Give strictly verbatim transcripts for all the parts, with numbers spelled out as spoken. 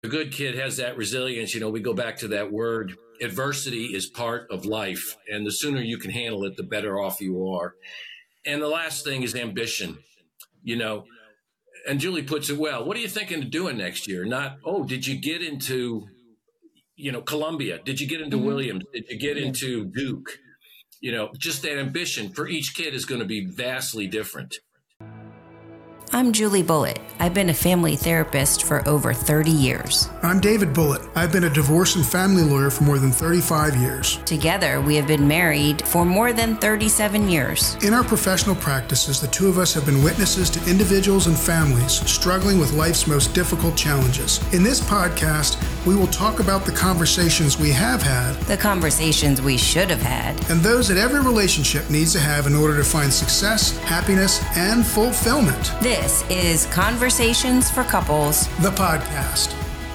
A good kid has that resilience. You know, we go back to that word. Adversity is part of life. And the sooner you can handle it, the better off you are. And the last thing is ambition, you know. And Julie puts it well. What are you thinking of doing next year? Not, oh, did you get into, you know, Columbia? Did you get into mm-hmm. Williams? Did you get yeah. into Duke? You know, just that ambition for each kid is going to be vastly different. I'm Julie Bullitt. I've been a family therapist for over thirty years. I'm David Bullitt. I've been a divorce and family lawyer for more than thirty-five years. Together, we have been married for more than thirty-seven years. In our professional practices, the two of us have been witnesses to individuals and families struggling with life's most difficult challenges. In this podcast, we will talk about the conversations we have had, the conversations we should have had, and those that every relationship needs to have in order to find success, happiness, and fulfillment. This This is Conversations for Couples, the podcast.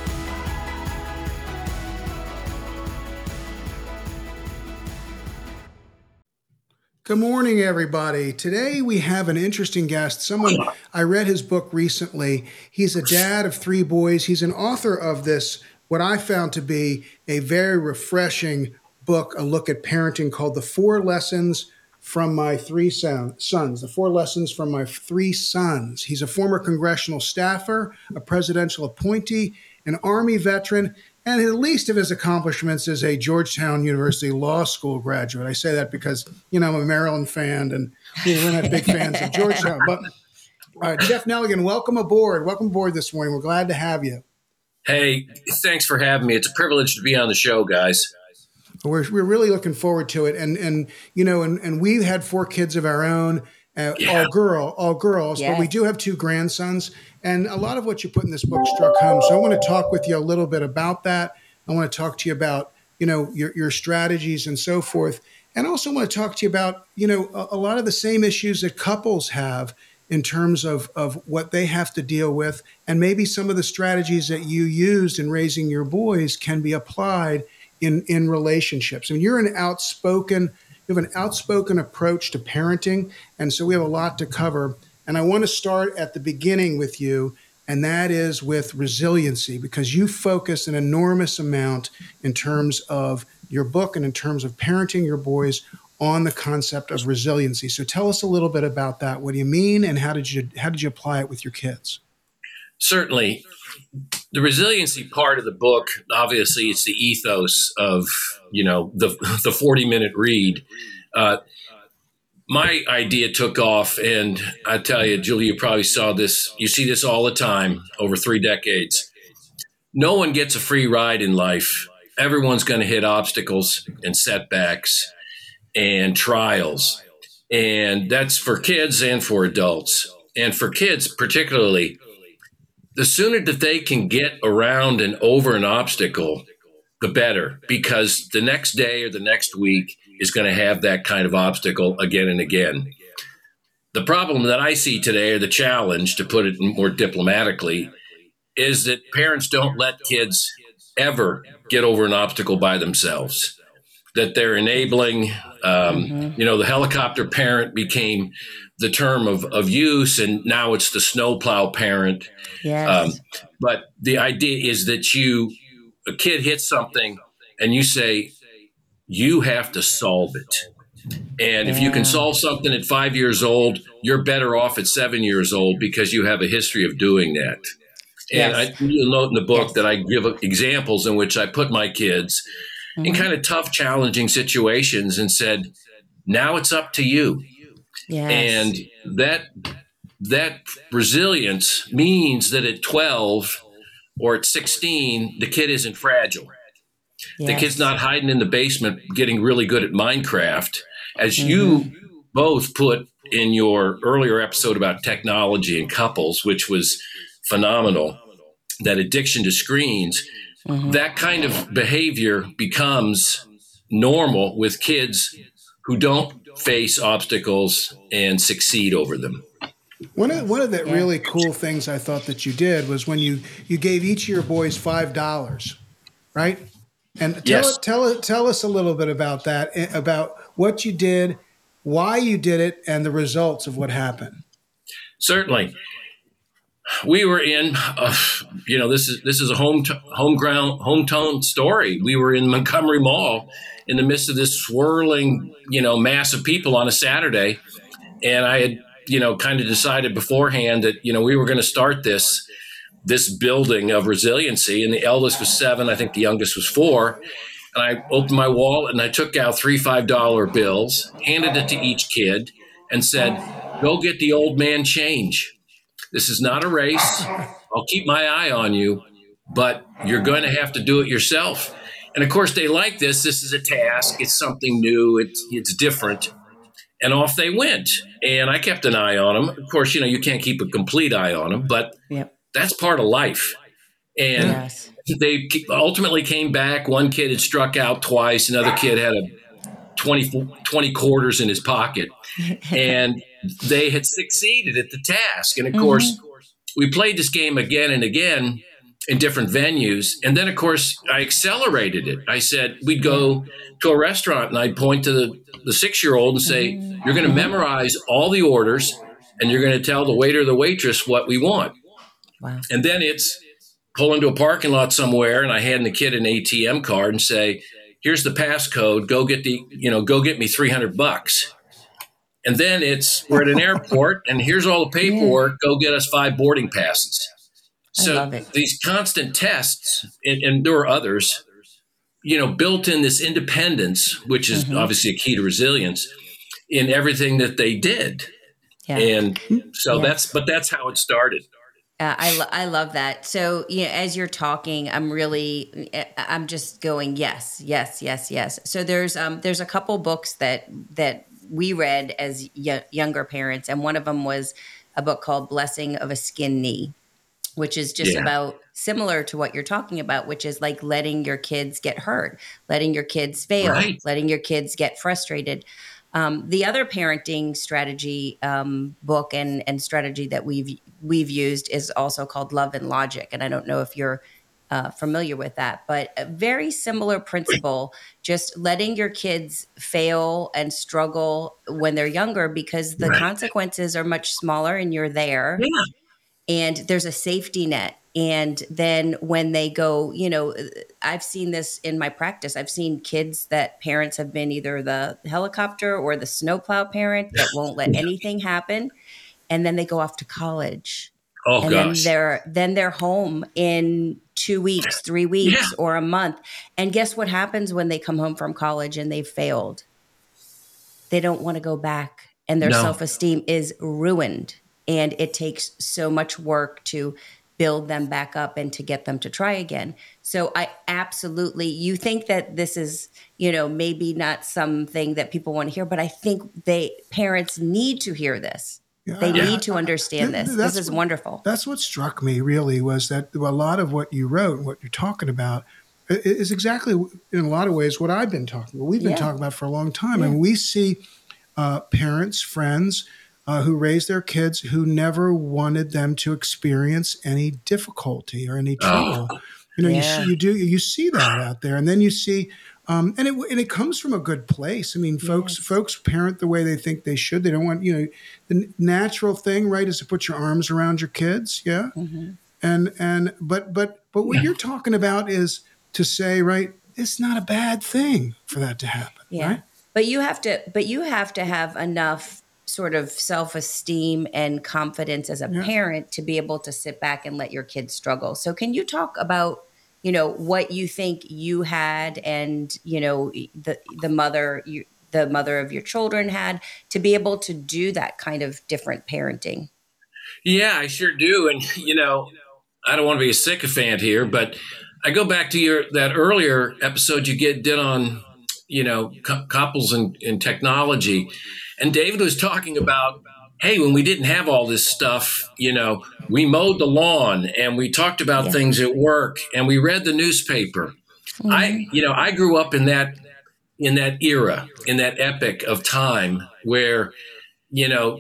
Good morning, everybody. Today we have an interesting guest. Someone, I read his book recently. He's a dad of three boys. He's an author of this, what I found to be a very refreshing book, a look at parenting called The Four Lessons from My Three son, Sons, The Four Lessons from My Three Sons. He's a former congressional staffer, a presidential appointee, an Army veteran, and the least of his accomplishments is a Georgetown University Law School graduate. I say that because, you know, I'm a Maryland fan, and we're not big fans of Georgetown. But uh, Jeff Nelligan, welcome aboard. Welcome aboard this morning. We're glad to have you. Hey, thanks for having me. It's a privilege to be on the show, guys. We're we're really looking forward to it, and and you know, and and we had four kids of our own, uh, yeah. all girl, all girls, yeah. but we do have two grandsons, and a lot of what you put in this book struck home. So I want to talk with you a little bit about that. I want to talk to you about you know your your strategies and so forth, and also want to talk to you about you know a, a lot of the same issues that couples have in terms of of what they have to deal with, and maybe some of the strategies that you used in raising your boys can be applied in, in relationships. I mean, you're an outspoken, you have an outspoken approach to parenting. And so we have a lot to cover. And I want to start at the beginning with you, and that is with resiliency, because you focus an enormous amount in terms of your book and in terms of parenting your boys on the concept of resiliency. So tell us a little bit about that. What do you mean? And how did you, how did you apply it with your kids? Certainly. The resiliency part of the book, obviously, it's the ethos of, you know, the the forty-minute read. Uh, my idea took off, and I tell you, Julie, you probably saw this. You see this all the time over three decades. No one gets a free ride in life. Everyone's going to hit obstacles and setbacks and trials. And that's for kids and for adults. And for kids particularly, the sooner that they can get around and over an obstacle, the better, because the next day or the next week is going to have that kind of obstacle again and again. The problem that I see today, or the challenge, to put it more diplomatically, is that parents don't let kids ever get over an obstacle by themselves, that they're enabling. Um, mm-hmm. You know, the helicopter parent became the term of, of use, and now it's the snowplow parent. Yes. Um, but the idea is that you, a kid hits something and you say, you have to solve it. And yeah. if you can solve something at five years old, you're better off at seven years old because you have a history of doing that. And yes. I, you'll note in the book yes. that I give examples in which I put my kids mm-hmm. in kind of tough, challenging situations and said, now it's up to you. Yes. And that that resilience means that at twelve or at sixteen, the kid isn't fragile. Yes. The kid's not hiding in the basement getting really good at Minecraft. As mm-hmm. you both put in your earlier episode about technology and couples, which was phenomenal, that addiction to screens, mm-hmm. that kind of behavior becomes normal with kids who don't face obstacles and succeed over them. One of one of the yeah. really cool things I thought that you did was when you, you gave each of your boys five dollars, right? And tell yes. tell tell us a little bit about that, about what you did, why you did it, and the results of what happened. Certainly. We were in, uh, you know, this is this is a home homeground hometown story. We were in Montgomery Mall in the midst of this swirling, you know, mass of people on a Saturday, and I had, you know, kind of decided beforehand that, you know, we were going to start this this building of resiliency. And the eldest was seven, I think the youngest was four. And I opened my wallet and I took out three five dollar bills, handed it to each kid, and said, "Go get the old man change. This is not a race. I'll keep my eye on you, but you're going to have to do it yourself." And of course, they like this. This is a task. It's something new. It's it's different. And off they went. And I kept an eye on them. Of course, you know, you can't keep a complete eye on them, but yep. That's part of life. And yes. They ultimately came back. One kid had struck out twice. Another kid had a twenty, twenty quarters in his pocket. And they had succeeded at the task. And of mm-hmm. course, we played this game again and again in different venues. And then, of course, I accelerated it. I said, we'd go to a restaurant and I'd point to the, the six-year-old and say, you're going to memorize all the orders and you're going to tell the waiter or the waitress what we want. Wow. And then it's pull into a parking lot somewhere and I hand the kid an A T M card and say, here's the passcode. Go get the, you know, go get me three hundred bucks. And then it's, we're at an airport and here's all the paperwork. Yeah. Go get us five boarding passes. So these constant tests, and, and there were others, you know, built in this independence, which is mm-hmm. obviously a key to resilience in everything that they did. Yeah. And so yeah. that's, but that's how it started. Uh, I, lo- I love that. So, you know, as you're talking, I'm really, I'm just going, yes, yes, yes, yes. So there's, um, there's a couple books that, that we read as y- younger parents. And one of them was a book called Blessing of a Skin Knee, which is just yeah. about similar to what you're talking about, which is like letting your kids get hurt, letting your kids fail, right. letting your kids get frustrated. Um, the other parenting strategy um, book and, and strategy that we've we've used is also called Love and Logic. And I don't know if you're uh, familiar with that, but a very similar principle, just letting your kids fail and struggle when they're younger because the right. consequences are much smaller and you're there. Yeah. And there's a safety net. And then when they go, you know, I've seen this in my practice. I've seen kids that parents have been either the helicopter or the snowplow parent that won't let anything happen. And then they go off to college. Oh, and gosh. then they're, then they're home in two weeks, three weeks, yeah. or a month. And guess what happens when they come home from college and they've failed? They don't want to go back. And their no. self-esteem is ruined. And it takes so much work to build them back up and to get them to try again. So I absolutely, you think that this is, you know, maybe not something that people want to hear, but I think they, parents need to hear this. Yeah, they yeah. need to understand this. That's this is what, wonderful. That's what struck me really was that a lot of what you wrote, what you're talking about is exactly in a lot of ways what I've been talking about. We've been yeah. talking about for a long time. Yeah. And we see uh, parents, friends, Uh, who raised their kids who never wanted them to experience any difficulty or any trouble. Oh, you know, yeah. you, you do you see that out there, and then you see, um, and it and it comes from a good place. I mean, folks yes. folks parent the way they think they should. They don't want, you know, the natural thing, right, is to put your arms around your kids, yeah, mm-hmm. and and but but but what yeah. you're talking about is to say, right, it's not a bad thing for that to happen, yeah. right? But you have to, but you have to have enough sort of self-esteem and confidence as a yeah. parent to be able to sit back and let your kids struggle. So can you talk about, you know, what you think you had and, you know, the the mother you, the mother of your children had to be able to do that kind of different parenting? Yeah, I sure do. And, you know, I don't want to be a sycophant here, but I go back to your that earlier episode you get did on, you know, cu- couples and, and technology. And David was talking about, hey, when we didn't have all this stuff, you know, we mowed the lawn and we talked about yeah. things at work and we read the newspaper. Mm-hmm. I, you know, I grew up in that, in that era, in that epoch of time where, you know,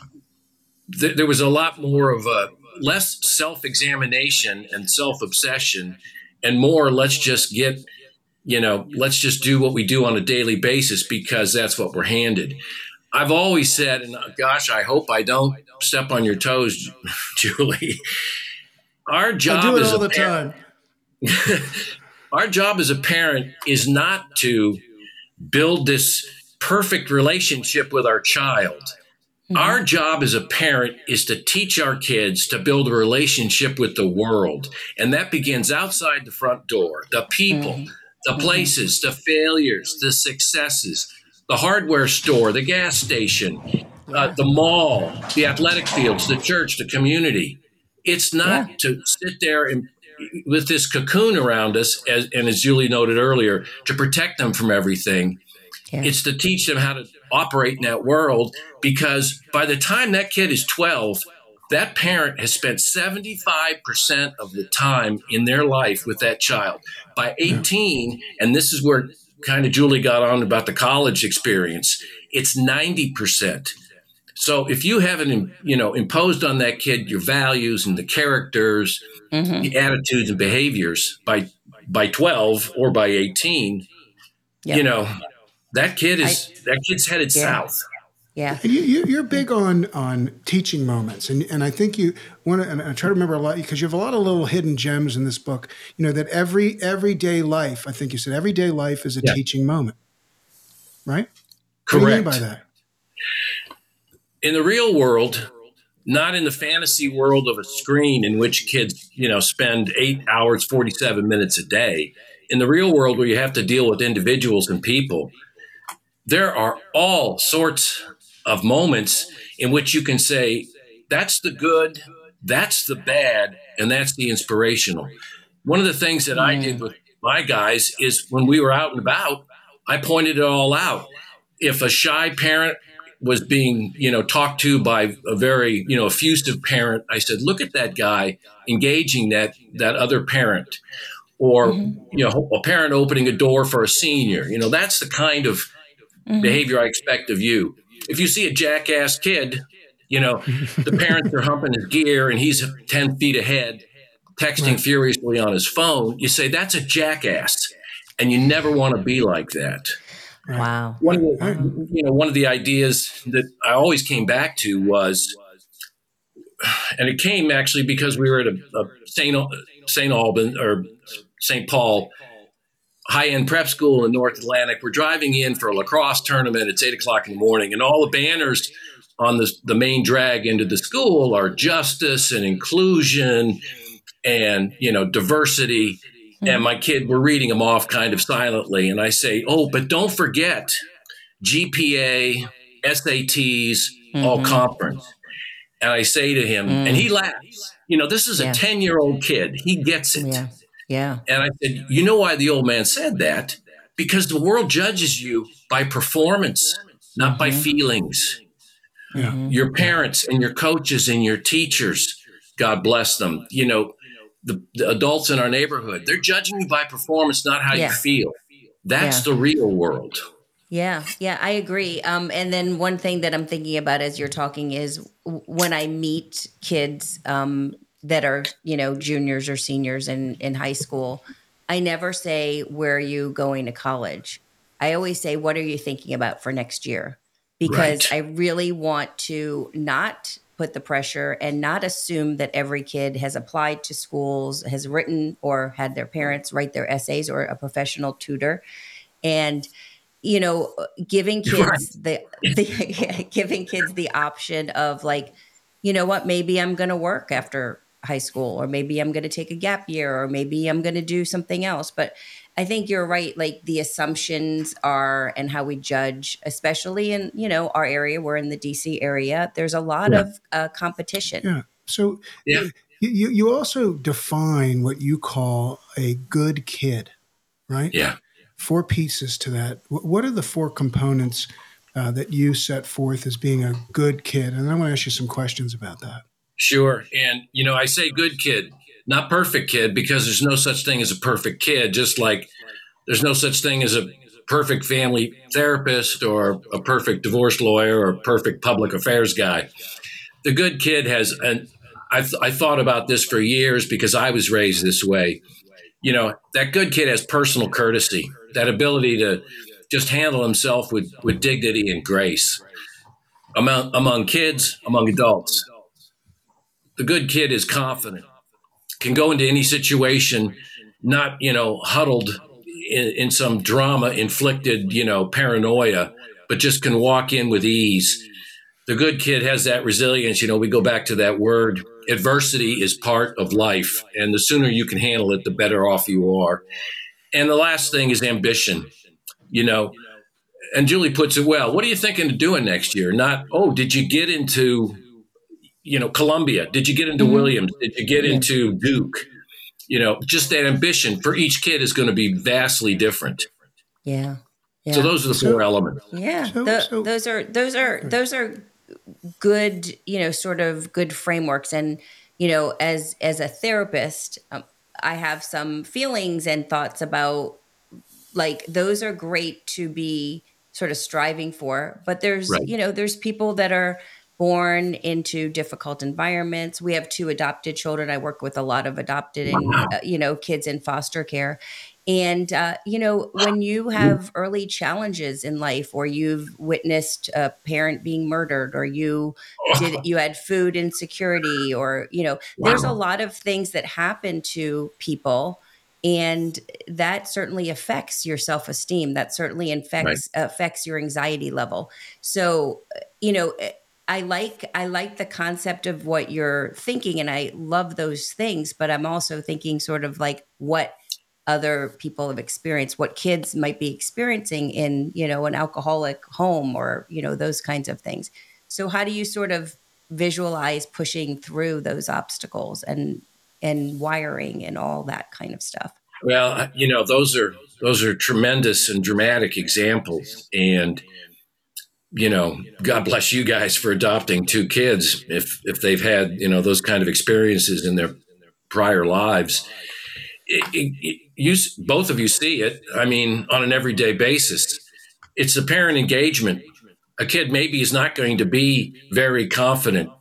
th- there was a lot more of a less self-examination and self-obsession and more, let's just get, you know, let's just do what we do on a daily basis because that's what we're handed. I've always said, and gosh, I hope I don't step on your toes, Julie. Our job I do it as all a the parent, time. our job as a parent is not to build this perfect relationship with our child. Mm-hmm. Our job as a parent is to teach our kids to build a relationship with the world. And that begins outside the front door, the people, mm-hmm. the places, mm-hmm. the failures, the successes, the hardware store, the gas station, yeah. uh, the mall, the athletic fields, the church, the community. It's not yeah. to sit there and with this cocoon around us, as, and as Julie noted earlier, to protect them from everything. Yeah. It's to teach them how to operate in that world, because by the time that kid is twelve, that parent has spent seventy-five percent of the time in their life with that child. By eighteen, and this is where kind of Julie got on about the college experience, it's ninety percent. So if you haven't, you know, imposed on that kid your values and the characters, mm-hmm. the attitudes and behaviors by by twelve or by eighteen, yep. you know, that kid is I, that kid's headed yeah. south. Yeah, and you, you, you're big on on teaching moments, and and I think you want to. And I try to remember a lot because you have a lot of little hidden gems in this book. You know that every everyday life. I think you said everyday life is a yeah. teaching moment, right? Correct. What do you mean by that? In the real world, not in the fantasy world of a screen in which kids, you know, spend eight hours, forty-seven minutes a day. In the real world, where you have to deal with individuals and people, there are all sorts of moments in which you can say, that's the good, that's the bad, and that's the inspirational. One of the things that mm. I did with my guys is when we were out and about, I pointed it all out. If a shy parent was being, you know, talked to by a very, you know, effusive parent, I said, look at that guy engaging that that other parent. Or, mm-hmm. you know, a parent opening a door for a senior. You know, that's the kind of mm-hmm. behavior I expect of you. If you see a jackass kid, you know, the parents are humping his gear and he's ten feet ahead, texting right. furiously on his phone, you say, that's a jackass. And you never want to be like that. Wow. One of the, you know, one of the ideas that I always came back to was, and it came actually because we were at a, a Saint Saint Albans or Saint Paul high-end prep school in North Atlantic. We're driving in for a lacrosse tournament. It's eight o'clock in the morning, and all the banners on the, the main drag into the school are justice and inclusion and, you know, diversity. Mm-hmm. And my kid, we're reading them off kind of silently. And I say, oh, but don't forget G P A, S A Ts, mm-hmm. all conference. And I say to him, mm. and he laughs, you know, this is yeah. a ten-year-old kid. He gets it. Yeah. Yeah. And I said, you know why the old man said that? Because the world judges you by performance, not mm-hmm. by feelings. Yeah. Your parents and your coaches and your teachers, God bless them, you know, the, the adults in our neighborhood, they're judging you by performance, not how yeah. you feel. That's yeah. the real world. Yeah, yeah, I agree. Um, and then one thing that I'm thinking about as you're talking is when I meet kids um, that are, you know, juniors or seniors in, in high school, I never say, where are you going to college? I always say, what are you thinking about for next year? Because right. I really want to not put the pressure and not assume that every kid has applied to schools, has written or had their parents write their essays or a professional tutor. And, you know, giving kids right. the, the giving kids the option of like, you know what, maybe I'm going to work after high school, or maybe I'm going to take a gap year, or maybe I'm going to do something else. But I think you're right. Like the assumptions are, and how we judge, especially in, you know, our area, we're in the D C area, there's a lot yeah. of uh, competition. Yeah. So yeah. You, you also define what you call a good kid, right? Yeah. Four pieces to that. What are the four components uh, that you set forth as being a good kid? And I want to ask you some questions about that. Sure. And, you know, I say good kid, not perfect kid, because there's no such thing as a perfect kid, just like there's no such thing as a perfect family therapist or a perfect divorce lawyer or a perfect public affairs guy. The good kid has, and I, th- I thought about this for years because I was raised this way. You know, that good kid has personal courtesy, that ability to just handle himself with, with dignity and grace. among among kids, among adults. The good kid is confident, can go into any situation, not, you know, huddled in, in some drama inflicted, you know, paranoia, but just can walk in with ease. The good kid has that resilience. You know, we go back to that word. Adversity is part of life. And the sooner you can handle it, the better off you are. And the last thing is ambition, you know, and Julie puts it well. What are you thinking of doing next year? Not, oh, did you get into, you know, Columbia? Did you get into mm-hmm. Williams? Did you get yeah. into Duke? You know, just that ambition for each kid is going to be vastly different. Yeah. yeah. So those are the so, four elements. Yeah. So, the, so, those are, those are, those are good, you know, sort of good frameworks. And, you know, as, as a therapist, um, I have some feelings and thoughts about, like, those are great to be sort of striving for, but there's, right. you know, there's people that are born into difficult environments. We have two adopted children. I work with a lot of adopted and, wow. uh, you know, kids in foster care. And, uh, you know, when you have early challenges in life, or you've witnessed a parent being murdered, or you did, you had food insecurity, or, you know, wow. there's a lot of things that happen to people. And that certainly affects your self-esteem. That certainly affects, right. affects your anxiety level. So, you know, I like, I like the concept of what you're thinking, and I love those things, but I'm also thinking sort of like what other people have experienced, what kids might be experiencing in, you know, an alcoholic home, or, you know, those kinds of things. So how do you sort of visualize pushing through those obstacles and, and wiring and all that kind of stuff? Well, you know, those are, those are tremendous and dramatic examples. And, you know, God bless you guys for adopting two kids. If, if they've had, you know, those kind of experiences in their prior lives, it, it, it, you, both of you see it. I mean, on an everyday basis, it's the parent engagement. A kid maybe is not going to be very confident,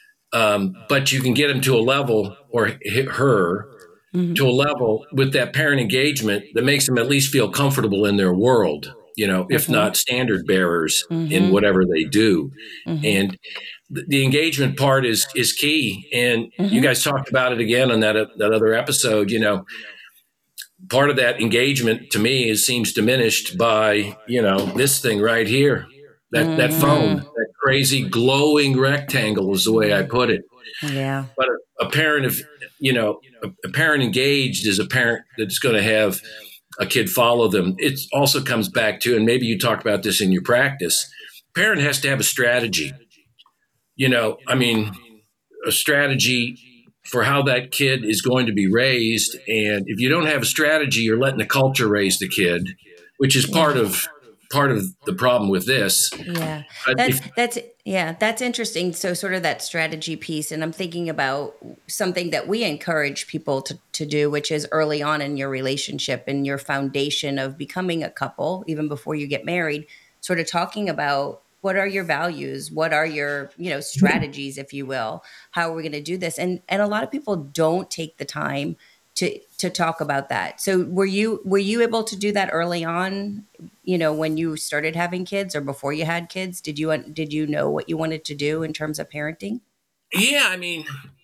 um, but you can get him to a level, or her mm-hmm. to a level with that parent engagement that makes them at least feel comfortable in their world, you know, mm-hmm. if not standard bearers mm-hmm. in whatever they do. Mm-hmm. And th- the engagement part is, is key. And mm-hmm. you guys talked about it again on that, uh, that other episode. You know, part of that engagement to me is seems diminished by, you know, this thing right here, that, mm-hmm. that phone, that crazy glowing rectangle is the way I put it. Yeah. But a, a parent of, you know, a, a parent engaged is a parent that's going to have a kid follow them. It also comes back to, and maybe you talk about this in your practice, parent has to have a strategy. You know, I mean, a strategy for how that kid is going to be raised. And if you don't have a strategy, you're letting the culture raise the kid, which is part yeah. of part of the problem with this. Yeah, that's, if, that's, yeah, that's interesting. So sort of that strategy piece. And I'm thinking about something that we encourage people to, to do, which is early on in your relationship and your foundation of becoming a couple, even before you get married, sort of talking about what are your values? What are your, you know, strategies, if you will? How are we going to do this? And, and a lot of people don't take the time to, to talk about that. So were you, were you able to do that early on, you know, when you started having kids or before you had kids? Did you, did you know what you wanted to do in terms of parenting? Yeah. I mean,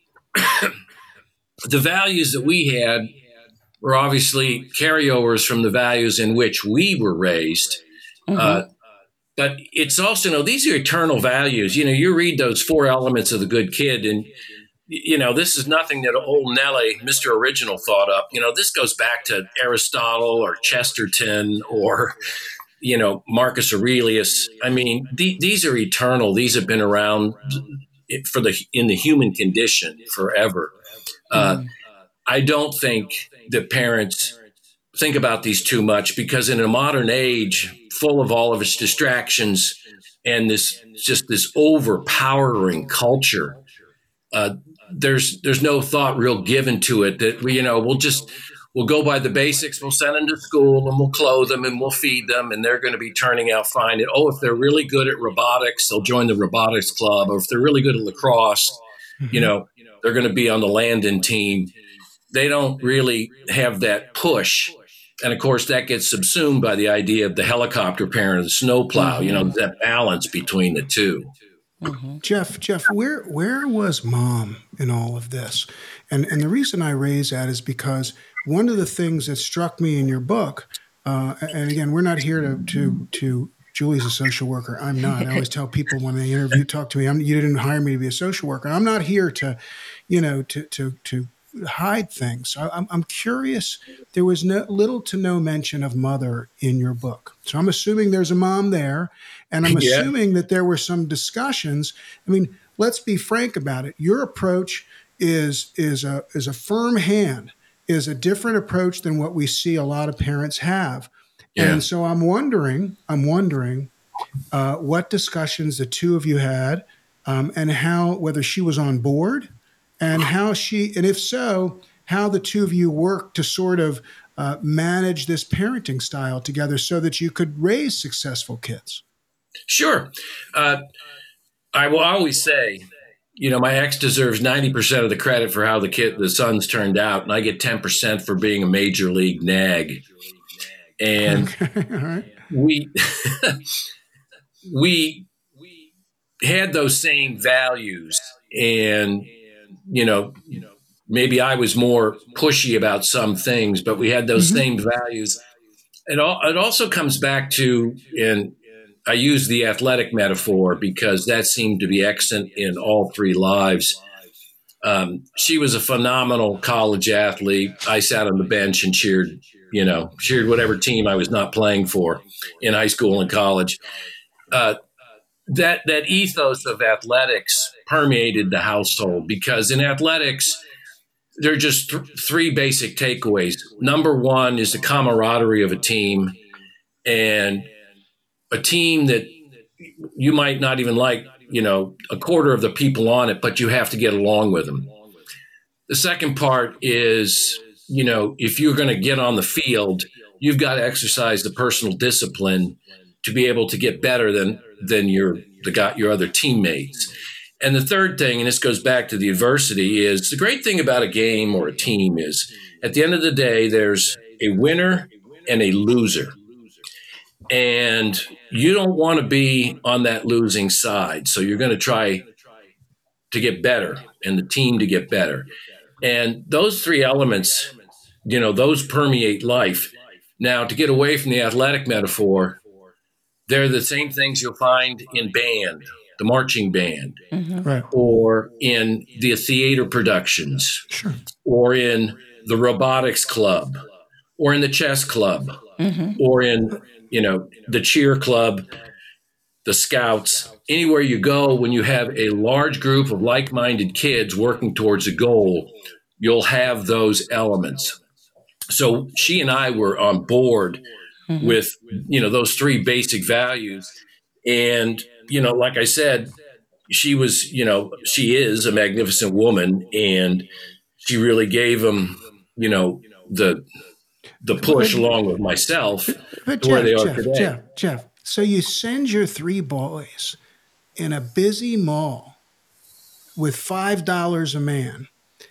the values that we had were obviously carryovers from the values in which we were raised. Mm-hmm. Uh, but it's also, you know, these are eternal values. You know, you read those four elements of the good kid, and you know, this is nothing that old Nelly, Mister Original, thought up. You know, this goes back to Aristotle or Chesterton or, you know, Marcus Aurelius. I mean, th- these are eternal. These have been around for the in the human condition forever. Uh, mm. I don't think that parents think about these too much, because in a modern age full of all of its distractions and this just this overpowering culture, uh, there's there's no thought real given to it that we, you know, we'll just we'll go by the basics. We'll send them to school and we'll clothe them and we'll feed them and they're going to be turning out fine. And, oh, if they're really good at robotics, they'll join the robotics club. Or if they're really good at lacrosse, mm-hmm. you know, they're going to be on the Landon team. They don't really have that push. And of course, that gets subsumed by the idea of the helicopter parent, the snowplow, mm-hmm. you know, that balance between the two. Mm-hmm. Jeff, Jeff, where where was mom in all of this? And and the reason I raise that is because one of the things that struck me in your book, uh, and again, we're not here to to to. Julie's a social worker. I'm not. I always tell people when they interview, talk to me, I'm, you didn't hire me to be a social worker. I'm not here to, you know, to to to hide things. I, I'm I'm curious. There was no, little to no mention of mother in your book, so I'm assuming there's a mom there, and I'm yeah. assuming that there were some discussions. I mean, let's be frank about it. Your approach is is a is a firm hand, is a different approach than what we see a lot of parents have. Yeah. And so I'm wondering, I'm wondering uh, what discussions the two of you had, um, and how, whether she was on board, and how she, and if so, how the two of you worked to sort of uh, manage this parenting style together so that you could raise successful kids. Sure. Uh, I will always say, you know, my ex deserves ninety percent of the credit for how the kid, the sons turned out, and I get ten percent for being a major league nag. And okay. All right. we we had those same values, and you know, maybe I was more pushy about some things, but we had those mm-hmm. same values. It all it also comes back to, and I use the athletic metaphor because that seemed to be excellent in all three lives. Um, she was a phenomenal college athlete. I sat on the bench and cheered, you know, cheered whatever team I was not playing for in high school and college. Uh, that that ethos of athletics permeated the household because in athletics, there are just th- three basic takeaways. Number one is the camaraderie of a team, and a team that you might not even like, you know, a quarter of the people on it, but you have to get along with them. The second part is, you know, if you're going to get on the field, you've got to exercise the personal discipline to be able to get better than than your the guy, your other teammates. And the third thing, and this goes back to the adversity, is the great thing about a game or a team is at the end of the day, there's a winner and a loser. And you don't want to be on that losing side. So you're going to try to get better and the team to get better. And those three elements, you know, those permeate life. Now, to get away from the athletic metaphor, they're the same things you'll find in band, the marching band, mm-hmm. right. or in the theater productions, sure. or in the robotics club, or in the chess club, mm-hmm. or in, you know, the cheer club, the scouts. Anywhere you go, when you have a large group of like-minded kids working towards a goal, you'll have those elements. So she and I were on board mm-hmm. with, you know, those three basic values. And, you know, like I said, she was, you know, she is a magnificent woman, and she really gave them, you know, the the push but, along with myself but to Jeff, where they are Jeff, today. Jeff, Jeff, so you send your three boys in a busy mall with five dollars a man,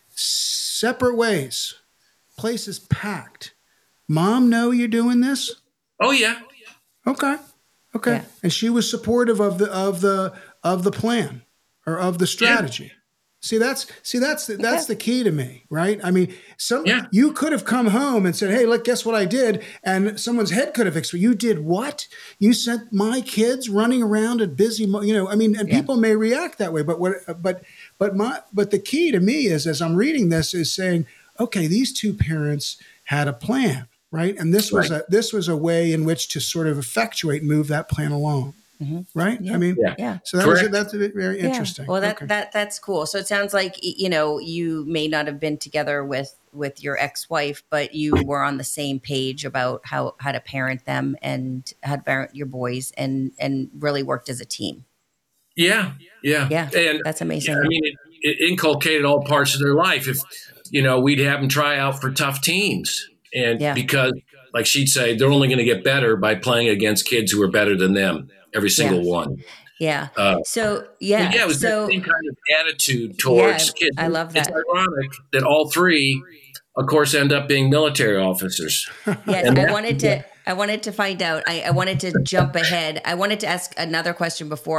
separate ways, place is packed. Mom know you're doing this? Oh, yeah. Okay. Okay. Yeah. And she was supportive of the of the of the plan or of the strategy. Yeah. See, that's see that's the, that's yeah. the key to me, right? I mean, some yeah. you could have come home and said, "Hey, look, guess what I did?" And someone's head could have exploded. You did what? You sent my kids running around at busy, you know. I mean, and yeah. people may react that way, but what? But but my but the key to me is, as I'm reading this, is saying, okay, these two parents had a plan. Right. And this was right. a this was a way in which to sort of effectuate and move that plan along. Mm-hmm. Right. Yeah. I mean, yeah. yeah. So that was, that's very interesting. Yeah. Well, that, okay. that that's cool. So it sounds like, you know, you may not have been together with with your ex-wife, but you were on the same page about how, how to parent them and how to parent your boys and and really worked as a team. Yeah. Yeah. Yeah. And that's amazing. Yeah, I mean, it, it inculcated all parts of their life. If, you know, we'd have them try out for tough teams. And yeah. because, like she'd say, they're only going to get better by playing against kids who are better than them, every single yeah. one. Yeah. Uh, so, yeah. Yeah, it was so, the same kind of attitude towards yeah, kids. I love that. It's ironic that all three, of course, end up being military officers. Yes, and I wanted to yeah. I wanted to find out. I, I wanted to jump ahead. I wanted to ask another question before I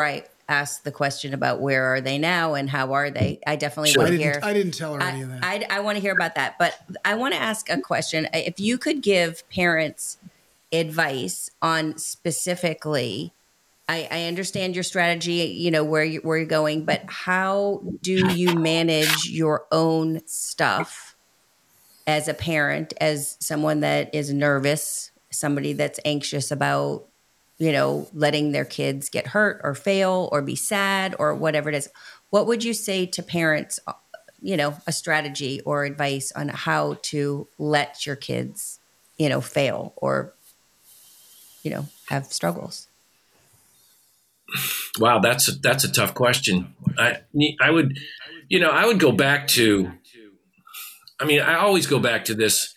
ask the question about where are they now and how are they. I definitely sure. want to hear. I didn't tell her I, any of that. I, I want to hear about that. But I want to ask a question. If you could give parents advice on specifically, I, I understand your strategy, you know, where, you, where you're going, but how do you manage your own stuff as a parent, as someone that is nervous, somebody that's anxious about, you know, letting their kids get hurt or fail or be sad or whatever it is? What would you say to parents, you know, a strategy or advice on how to let your kids, you know, fail or, you know, have struggles? Wow, that's a, that's a tough question. I I would, you know, I would go back to, I mean, I always go back to this.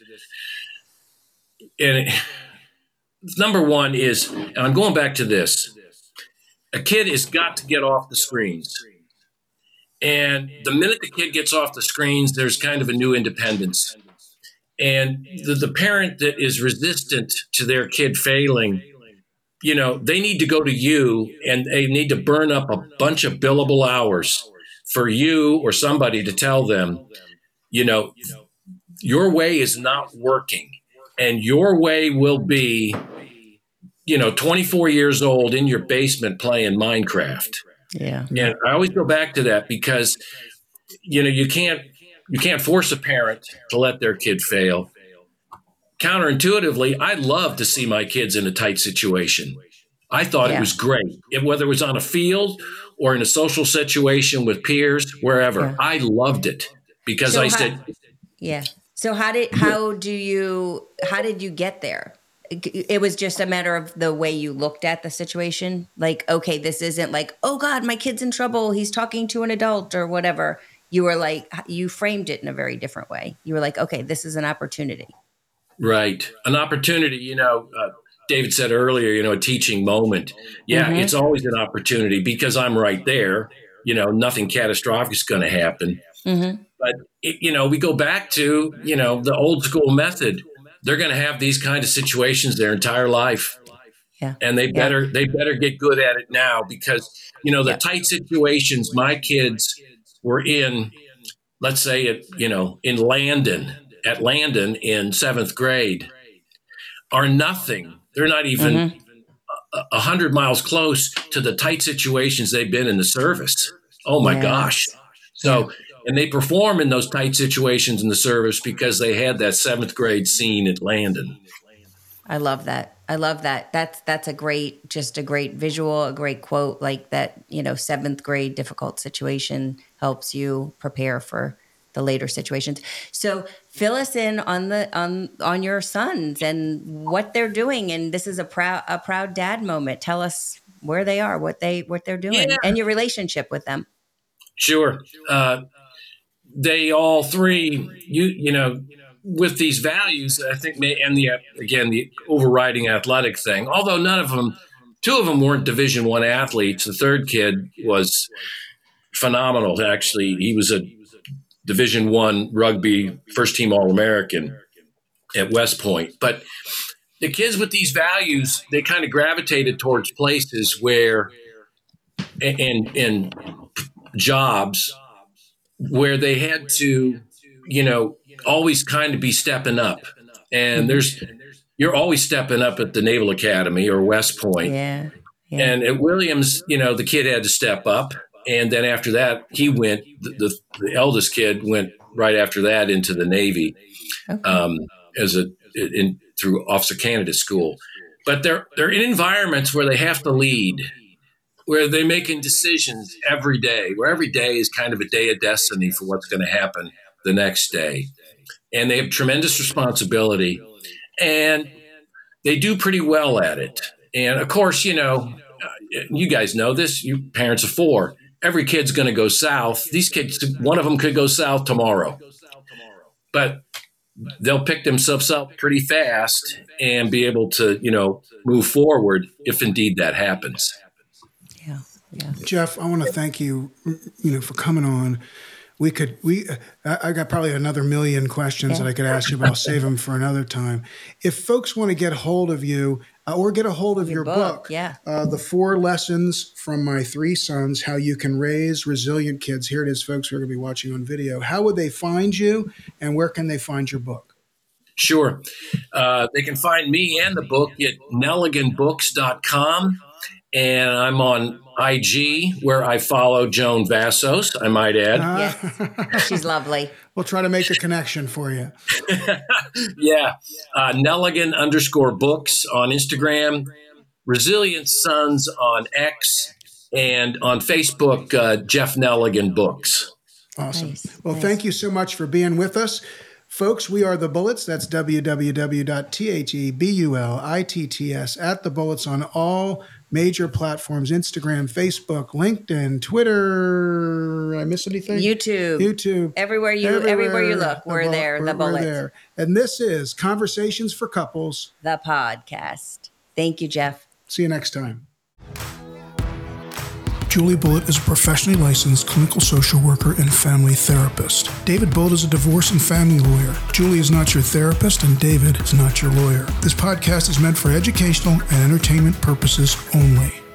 And it, number one is, and I'm going back to this, a kid has got to get off the screens. And the minute the kid gets off the screens, there's kind of a new independence. And the, the parent that is resistant to their kid failing, you know, they need to go to you and they need to burn up a bunch of billable hours for you or somebody to tell them, you know, your way is not working and your way will be, you know, twenty-four years old in your basement playing Minecraft. Yeah. And I always go back to that because, you know, you can't, you can't force a parent to let their kid fail. Counterintuitively, I'd love to see my kids in a tight situation. I thought yeah. it was great. If, whether it was on a field or in a social situation with peers, wherever, yeah. I loved it because so I how, said, yeah. So how did, how do you, how did you get there? It was just a matter of the way you looked at the situation. Like, okay, this isn't like, oh God, my kid's in trouble. He's talking to an adult or whatever. You were like, you framed it in a very different way. You were like, okay, this is an opportunity. Right. An opportunity, you know, uh, David said earlier, you know, a teaching moment. Yeah, mm-hmm. It's always an opportunity because I'm right there. You know, nothing catastrophic is going to happen. Mm-hmm. But, it, you know, we go back to, you know, the old school method. They're going to have these kind of situations their entire life. Yeah. And they better yeah. they better get good at it now because, you know, the yeah. tight situations my kids were in, let's say, at, you know, in Landon, at Landon in seventh grade, are nothing. They're not even mm-hmm. a, a hundred miles close to the tight situations they've been in the service. Oh, my yes. gosh. So, yeah. and they perform in those tight situations in the service because they had that seventh grade scene at Landon. I love that. I love that. That's that's a great, just a great visual, a great quote like that, you know, seventh grade difficult situation helps you prepare for the later situations. So fill us in on the on on your sons and what they're doing. And this is a proud a proud dad moment. Tell us where they are, what they what they're doing, yeah. and your relationship with them. Sure. Uh, they all three, you you know, with these values, I think, may, and the again the overriding athletic thing. Although none of them, two of them weren't Division One athletes. The third kid was phenomenal. Actually, he was a Division One rugby first team All-American at West Point. But the kids with these values, they kind of gravitated towards places where, and in jobs where they had to, you know, always kind of be stepping up. And there's, you're always stepping up at the Naval Academy or West Point. Yeah. yeah. And at Williams, you know, the kid had to step up. And then after that, he went, the, the, the eldest kid went right after that into the Navy okay. um, as a, in, through Officer Candidate School. But they're, they're in environments where they have to lead, where they're making decisions every day, where every day is kind of a day of destiny for what's going to happen the next day. And they have tremendous responsibility, and they do pretty well at it. And of course, you know, you guys know this, you parents of four, every kid's going to go south. These kids, one of them could go south tomorrow, but they'll pick themselves up pretty fast and be able to, you know, move forward if indeed that happens. Yeah. Yeah. Jeff, I want to thank you, you know, for coming on. we could, we, uh, I got probably another million questions yeah. that I could ask you, but I'll save them for another time. If folks want to get a hold of you uh, or get a hold of your, your book, book yeah. uh, The Four Lessons from My Three Sons, How You Can Raise Resilient Kids. Here it is, folks, who are going to be watching on video. How would they find you and where can they find your book? Sure. Uh, they can find me and the book at nelligan books dot com. And I'm on I G, where I follow Joan Vassos, I might add. Uh, yes, she's lovely. We'll try to make a connection for you. yeah. Uh, Nelligan underscore books on Instagram, Resilient Sons on X, and on Facebook, uh, Jeff Nelligan Books. Awesome. Nice, well, nice. Thank you so much for being with us. Folks, we are The Bullets. That's w w w dot the at The Bullets on all major platforms, Instagram, Facebook, LinkedIn, Twitter. I miss anything? YouTube. YouTube. Everywhere you everywhere, everywhere you look, the we're bu- there, we're, The Bullets. We're there. And this is Conversations for Couples, the podcast. Thank you, Jeff. See you next time. Julie Bullitt is a professionally licensed clinical social worker and family therapist. David Bullitt is a divorce and family lawyer. Julie is not your therapist, and David is not your lawyer. This podcast is meant for educational and entertainment purposes only.